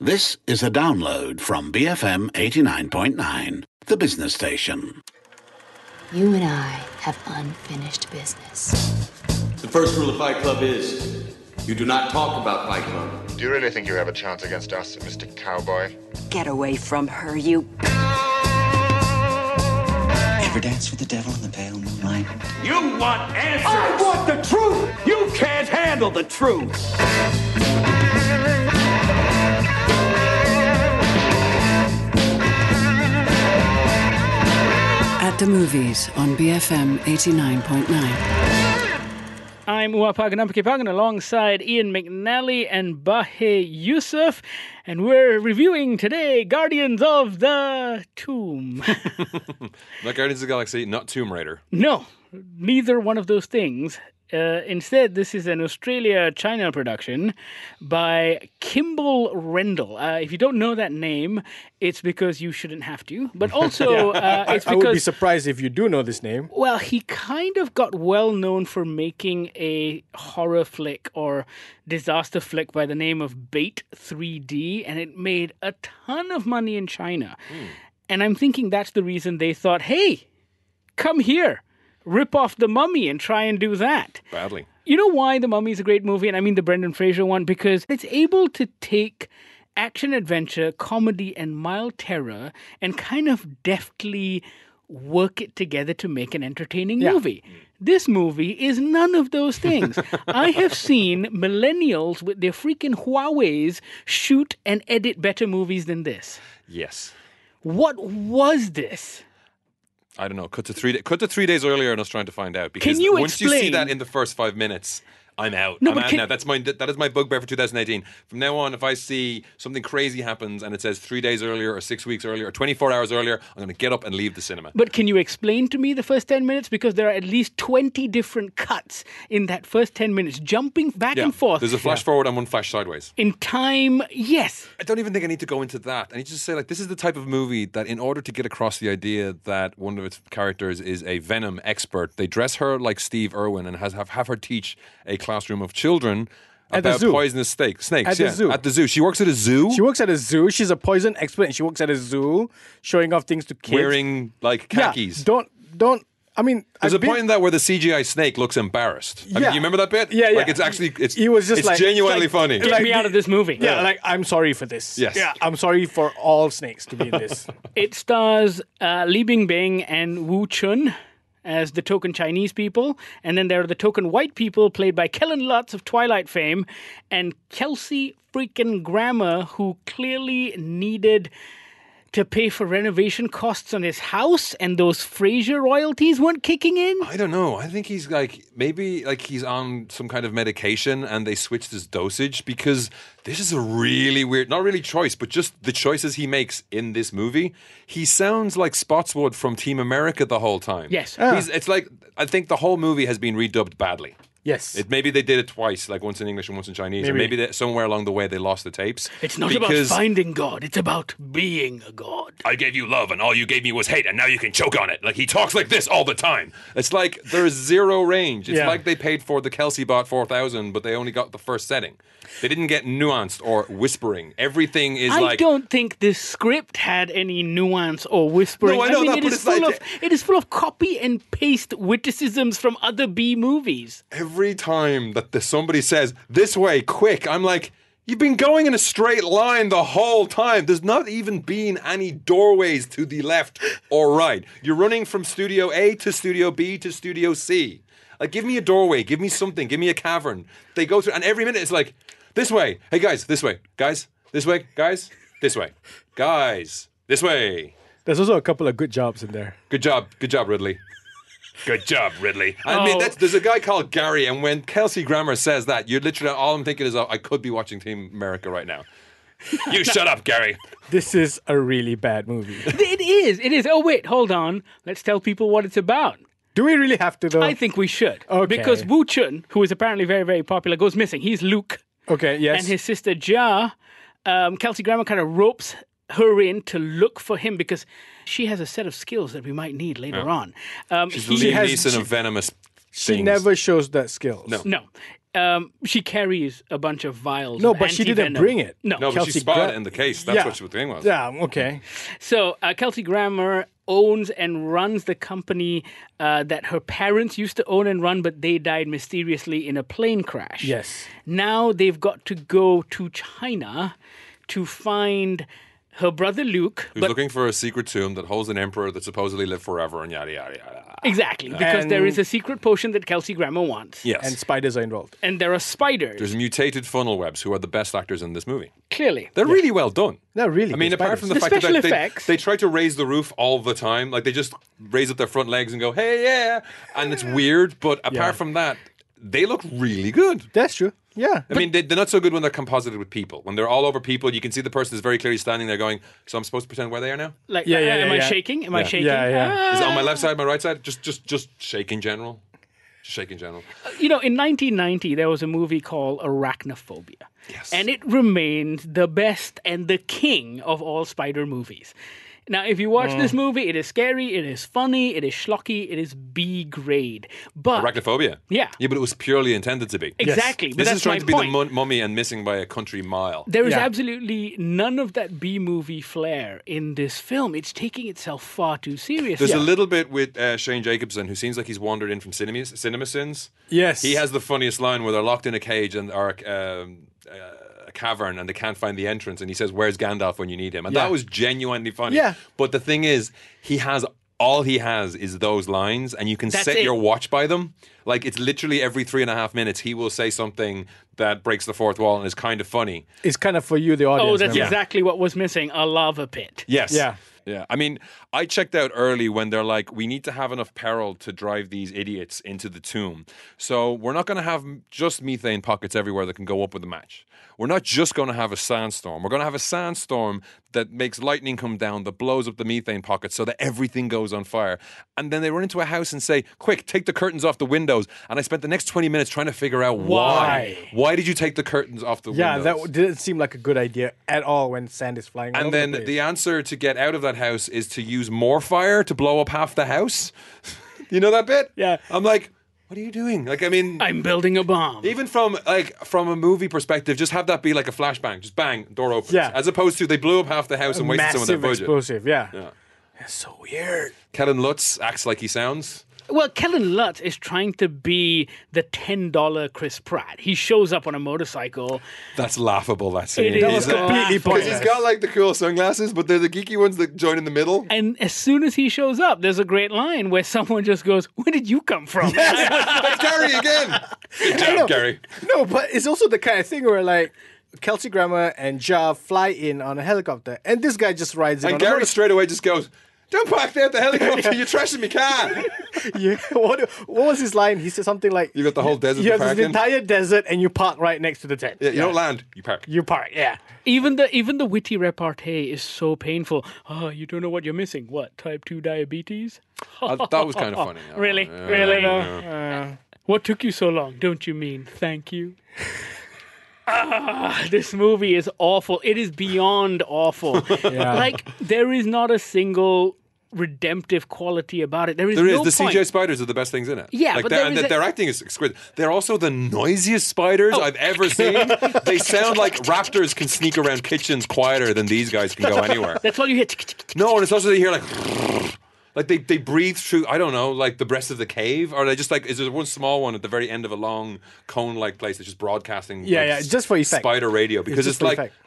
This is a download from BFM 89.9, the business station. You and I have unfinished business. The first rule of Fight Club is you do not talk about Fight Club. Do you really think you have a chance against us, Mr. Cowboy? Get away from her, you... Ever dance with the devil in the pale moonlight? You want answers! I want the truth! You can't handle the truth! At the movies on BFM 89.9. I'm Uapagan Pagan alongside Ian McNally and Bahe Yusuf, and we're reviewing today Guardians of the Tomb. Not Guardians of the Galaxy, not Tomb Raider. No, neither one of those things. Instead, this is an Australia-China production by Kimball Rendell. If you don't know that name, it's because you shouldn't have to. But also, it's because... I would be surprised if you do know this name. Well, he kind of got well known for making a horror flick or disaster flick by the name of Bait 3D, and it made a ton of money in China. And I'm thinking that's the reason they thought, hey, come here. Rip off The Mummy and try and do that. Badly. You know why The Mummy is a great movie? And I mean the Brendan Fraser one, because it's able to take action-adventure, comedy, and mild terror and kind of deftly work it together to make an entertaining movie. This movie is none of those things. I have seen millennials with their freaking Huaweis shoot and edit better movies than this. Yes. What was this? I don't know. Cut to 3 days earlier, and I was trying to find out. Because Can you once you see that in the first 5 minutes, I'm out. No, I'm out now. That is my bugbear for 2018. From now on, if I see something crazy happens and it says 3 days earlier or 6 weeks earlier or 24 hours earlier, I'm going to get up and leave the cinema. But can you explain to me the first 10 minutes? Because there are at least 20 different cuts in that first 10 minutes, jumping back and forth. There's a flash forward and one flash sideways. In time, yes. I don't even think I need to go into that. I need to just say, like, this is the type of movie that in order to get across the idea that one of its characters is a venom expert, they dress her like Steve Irwin and have her teach a classroom of children about poisonous snakes. At the zoo. At the zoo. She works at a zoo? She works at a zoo. She's a poison expert and she works at a zoo showing off things to kids. Wearing, like, khakis. Yeah, I mean... There's a point in that where the CGI snake looks embarrassed. I mean, you remember that bit? Yeah. Like, it's actually... He was just it's genuinely funny. Get me out of this movie. Yeah, like, I'm sorry for this. Yes. Yeah, I'm sorry for all snakes to be in this. It stars Li Bingbing and Wu Chun as the token Chinese people, and then there are the token white people played by Kellen Lutz of Twilight fame and Kelsey freaking Grammer, who clearly needed to pay for renovation costs on his house, and those Frasier royalties weren't kicking in? I don't know. I think he's maybe he's on some kind of medication and they switched his dosage, because this is a really weird, not really choice, but just the choices he makes in this movie. He sounds like Spotswood from Team America the whole time. Yes. It's like, I think the whole movie has been redubbed badly. Yes. Maybe they did it twice, like once in English and once in Chinese. Or maybe somewhere along the way they lost the tapes. It's not about finding God, it's about being a god. I gave you love and all you gave me was hate and now you can choke on it. Like, he talks like this all the time. It's like there's zero range. It's like they paid for the Kelsey Bot 4000, but they only got the first setting. They didn't get nuanced or whispering. Everything is I don't think this script had any nuance or whispering. No, I know mean, that, but it is full of copy and paste witticisms from other B movies. Every time that somebody says, this way, quick, I'm like, you've been going in a straight line the whole time. There's not even been any doorways to the left or right. You're running from Studio A to Studio B to Studio C. Like, give me a doorway, give me something, give me a cavern. They go through, and every minute it's like, this way. Hey, guys, this way. Guys, this way. Guys, this way. Guys, this way. There's also a couple of good jobs in there. Good job, Ridley. Good job, Ridley. I mean, there's a guy called Gary, and when Kelsey Grammer says that, you're literally, all I'm thinking is, I could be watching Team America right now. You shut up, Gary. This is a really bad movie. It is. Oh, wait, hold on. Let's tell people what it's about. Do we really have to, though? I think we should. Okay. Because Wu Chun, who is apparently very, very popular, goes missing. He's Luke. Okay, yes. And his sister Jia, Kelsey Grammer kind of ropes her in to look for him because she has a set of skills that we might need later on. She's Liam Neeson of venomous She things. never shows that skills. No. She carries a bunch of vials. No, of but she didn't anti-venom. bring it. No. No, but she Kelsey spotted Gra- it in the case. That's what the thing was. Yeah, okay. So Kelsey Grammer owns and runs the company that her parents used to own and run, but they died mysteriously in a plane crash. Yes. Now they've got to go to China to find her brother Luke. Who's looking for a secret tomb that holds an emperor that supposedly lived forever and yada, yada, yada. Exactly, because And- there is a secret potion that Kelsey Grammer wants. Yes. And spiders are involved. And there are spiders, There's mutated funnel webs who are the best actors in this movie. clearly. They're really well done. No, really. I mean, good apart spiders. from the The fact that special they effects. they try to raise the roof all the time. Like, they just raise up their front legs and go, hey, yeah. And it's weird, but apart from that, they look really good. That's true. Yeah. I mean, they're not so good when they're composited with people. When they're all over people, you can see the person is very clearly standing there going, so I'm supposed to pretend where they are now? Like, Yeah, yeah, am I yeah. shaking? Am I Yeah. shaking? Yeah, yeah. Is it on my left side, my right side? Just shake in general. Just shake in general. You know, in 1990, there was a movie called Arachnophobia. Yes. And it remains the best and the king of all spider movies. Now, if you watch this movie, it is scary, it is funny, it is schlocky, it is B grade. But Arachnophobia. Yeah. Yeah, but it was purely intended to be. exactly. But This that's is trying my to be point. the mummy and missing by a country mile. There is Yeah. absolutely none of that B movie flair in this film. It's taking itself far too seriously. There's a little bit with Shane Jacobson, who seems like he's wandered in from Cinema Sins. Yes. He has the funniest line where they're locked in a cage and are a cavern and they can't find the entrance, and he says, "Where's Gandalf when you need him?" And that was genuinely funny. Yeah. But the thing is, all he has is those lines, and you can That's set it. your watch by them. Like, it's literally every 3.5 minutes he will say something that breaks the fourth wall and is kind of funny. It's kind of for you, the audience. Oh, that's remember? exactly what was missing. A lava pit. Yes. Yeah. Yeah. I mean, I checked out early when they're like, we need to have enough peril to drive these idiots into the tomb. So we're not going to have just methane pockets everywhere that can go up with the match. We're not just going to have a sandstorm. We're going to have a sandstorm that makes lightning come down, that blows up the methane pockets so that everything goes on fire. And then they run into a house and say, quick, take the curtains off the windows. And I spent the next 20 minutes trying to figure out why. Why did you take the curtains off the Yeah, windows? that didn't seem like a good idea at all when sand is flying all And over then the place. the answer to get out of that house is to use more fire to blow up half the house. You know that bit? Yeah. I'm like, what are you doing? Like, I mean, I'm building a bomb. even from a movie perspective, just have that be like a flashbang. Just bang, door opens. Yeah. As opposed to they blew up half the house and wasted some of their Massive budget. explosive, yeah. Yeah. That's so weird. Kellen Lutz acts like he sounds. Well, Kellen Lutz is trying to be the $10 Chris Pratt. He shows up on a motorcycle. That's laughable, that scene. It is That was completely laughable. Because pointless. he's got like the cool sunglasses, but they're the geeky ones that join in the middle. And as soon as he shows up, there's a great line where someone just goes, "Where did you come from?" That's Gary again. Good job, Gary. No, but it's also the kind of thing where like Kelsey Grammer and Ja fly in on a helicopter, and this guy just rides in And on Gary a straight away just goes, "Don't park there at the helicopter, you're trashing me car." yeah. What was his line? He said something like, You got the whole desert "You to have park this in. entire desert, and you park right next to the tent. Yeah, you don't land, you park. You park, yeah." Even the witty repartee is so painful. Oh, you don't know what you're missing. What, type 2 diabetes? That was kind of funny. Really? Yeah. Really? What took you so long? Don't you mean thank you? This movie is awful. It is beyond awful. Like, there is not a single redemptive quality about it. There is There is. no The point. CGI spiders are the best things in it. Yeah, like but there is their acting is exquisite. They're also the noisiest spiders I've ever seen. They sound like raptors can sneak around kitchens quieter than these guys can go anywhere. That's all you hear. No, and it's also they hear like they breathe through, I don't know, like the rest of the cave, or they just like, is there one small one at the very end of a long cone-like place that's just broadcasting Just for effect. spider radio, because it's just for like effect.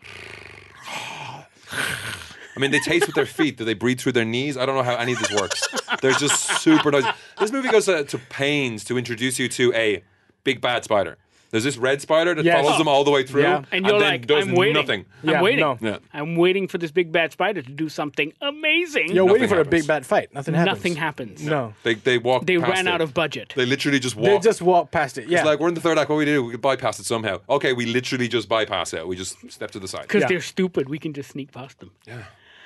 I mean, they taste with their feet. Do they breathe through their knees? I don't know how any of this works. They're just super noisy. This movie goes to pains to introduce you to a big bad spider. There's this red spider that Yes. follows them all the way through, Yeah. And you're then like, does I'm waiting. nothing. Yeah, I'm waiting. no. Yeah. I'm waiting for this big bad spider to do something amazing. You're waiting Nothing for a happens. big bad fight. Nothing happens. Nothing happens. No. They walk. They past ran it. out of budget. They literally just walk. They just walk past it. Yeah. It's like, we're in the third act. What do? We bypass it somehow. Okay, we literally just bypass it. We just step to the side. Because Yeah. they're stupid. We can just sneak past them. Yeah.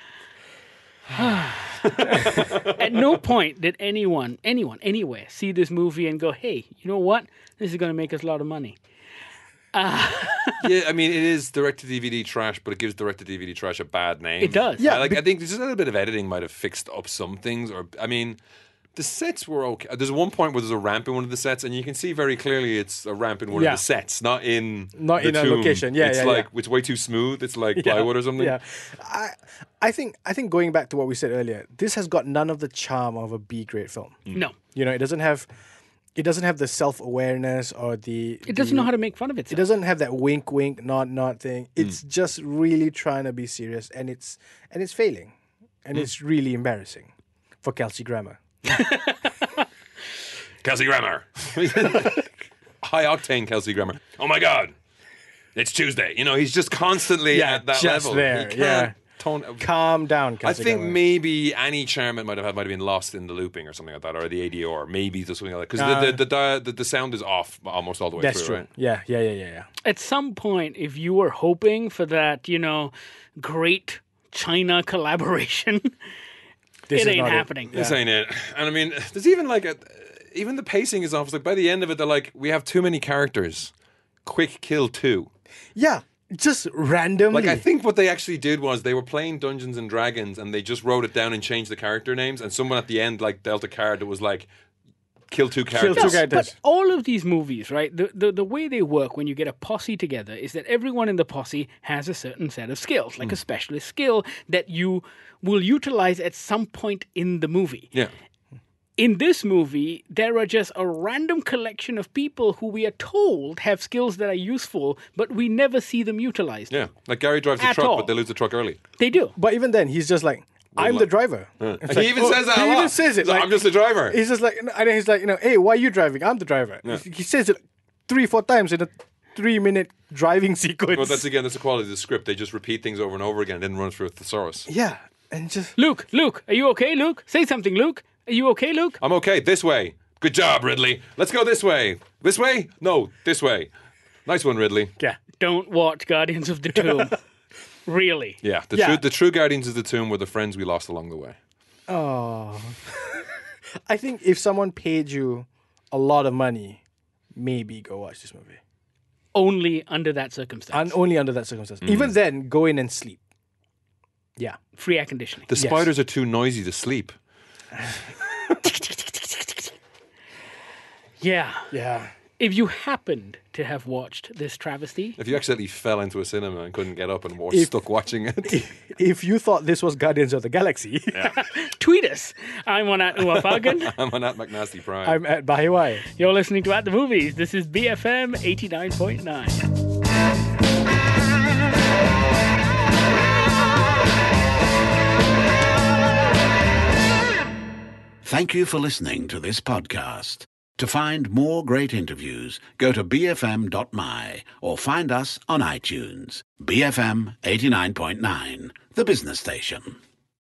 At no point did anyone anywhere see this movie and go, hey, you know what? This is going to make us a lot of money. Yeah, I mean, it is direct-to-DVD trash, but it gives direct-to-DVD trash a bad name. It does. Yeah, I think just a little bit of editing might have fixed up some things, or I mean, The sets were okay. There's one point where there's a ramp in one of the sets, and you can see very clearly it's a ramp in one of the sets, not in a tomb. location. Yeah, it's it's way too smooth. It's like plywood or something. Yeah, I think going back to what we said earlier, this has got none of the charm of a B-grade film. No. It doesn't have the self-awareness or the. It doesn't know how to make fun of itself. It doesn't have that wink, nod thing. It's just really trying to be serious, and it's failing, and it's really embarrassing for Kelsey Grammer. Kelsey Grammer. High octane Kelsey Grammer. Oh my God. It's Tuesday. He's just constantly at that just level. there. He can't Calm down, Kelsey I think Grammer. maybe any charm it might have been lost in the looping or something like that, or the ADR, maybe just something like that. Because the sound is off almost all the way That's through, true. right? Yeah. At some point, if you were hoping for that, great China collaboration, it ain't happening. This ain't it. And I mean, there's even even the pacing is off. It's like by the end of it, they're like, we have too many characters. Quick kill 2. Yeah, just randomly. Like, I think what they actually did was they were playing Dungeons and Dragons and they just wrote it down and changed the character names. And someone at the end, dealt a card that was like, kill 2 characters. But all of these movies, right, the way they work when you get a posse together is that everyone in the posse has a certain set of skills, like a specialist skill that you will utilize at some point in the movie. Yeah. In this movie, there are just a random collection of people who we are told have skills that are useful, but we never see them utilized. Yeah, like Gary drives a truck, but they lose the truck early. They do. But even then, he's just like, I'm the driver. He even says that a lot. He even says it. Like, I'm just the driver. He's just like, and then he's like, hey, why are you driving? I'm the driver. Yeah. He says it 3-4 times in a 3-minute driving sequence. Well, that's the quality of the script. They just repeat things over and over again, then run through a thesaurus. Yeah, and just... Luke, are you okay, Luke? Say something, Luke. Are you okay, Luke? I'm okay. This way. Good job, Ridley. Let's go this way. This way? No, this way. Nice one, Ridley. Yeah. Don't watch Guardians of the Tomb. Really. Yeah. The true Guardians of the Tomb were the friends we lost along the way. Oh. I think if someone paid you a lot of money, maybe go watch this movie. Only under that circumstance. Only under that circumstance. Even then, go in and sleep. Yeah. Free air conditioning. The spiders are too noisy to sleep. Yeah. If you happened to have watched this travesty... If you accidentally fell into a cinema and couldn't get up and stuck watching it. If you thought this was Guardians of the Galaxy... tweet us. I'm on at Uafagan. I'm on at McNasty Prime. I'm at Bahiwai. You're listening to At The Movies. This is BFM 89.9. Thank you for listening to this podcast. To find more great interviews, go to bfm.my or find us on iTunes. BFM 89.9, the business station.